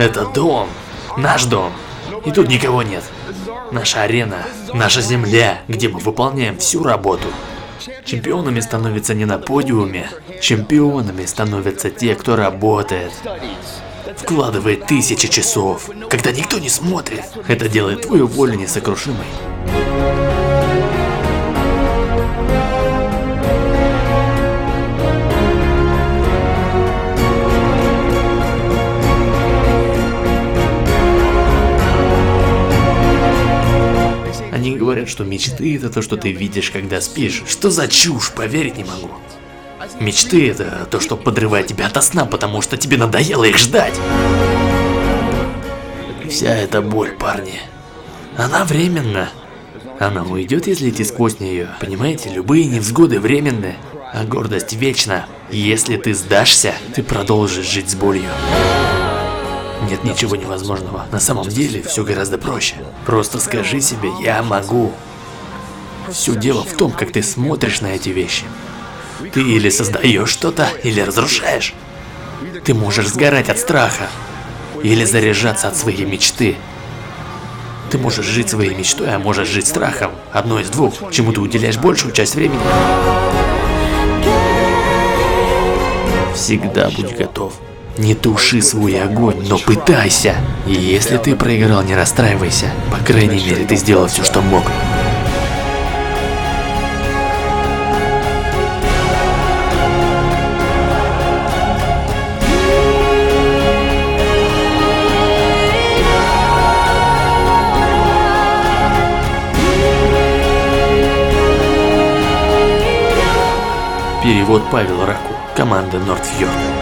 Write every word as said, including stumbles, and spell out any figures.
Это дом. Наш дом. И тут никого нет. Наша арена, наша земля, где мы выполняем всю работу. Чемпионами становятся не на подиуме. Чемпионами становятся те, кто работает. Вкладывает тысячи часов, когда никто не смотрит. Это делает твою волю несокрушимой. Они говорят, что мечты — это то, что ты видишь, когда спишь. Что за чушь, поверить не могу. Мечты — это то, что подрывает тебя ото сна, потому что тебе надоело их ждать. Вся эта боль, парни, она временна. Она уйдет, если идти сквозь нее. Понимаете, любые невзгоды временны, а гордость вечна. Если ты сдашься, ты продолжишь жить с болью. Нет ничего невозможного. На самом деле все гораздо проще. Просто скажи себе: я могу. Все дело в том, как ты смотришь на эти вещи. Ты или создаешь что-то, или разрушаешь. Ты можешь сгорать от страха, или заряжаться от своей мечты. Ты можешь жить своей мечтой, а можешь жить страхом. Одно из двух. Чему ты уделяешь большую часть времени. Всегда будь готов. Не туши свой огонь, но пытайся. И если ты проиграл, не расстраивайся. По крайней мере, ты сделал все, что мог. Перевод Павел Раку, команда Нордфьорд.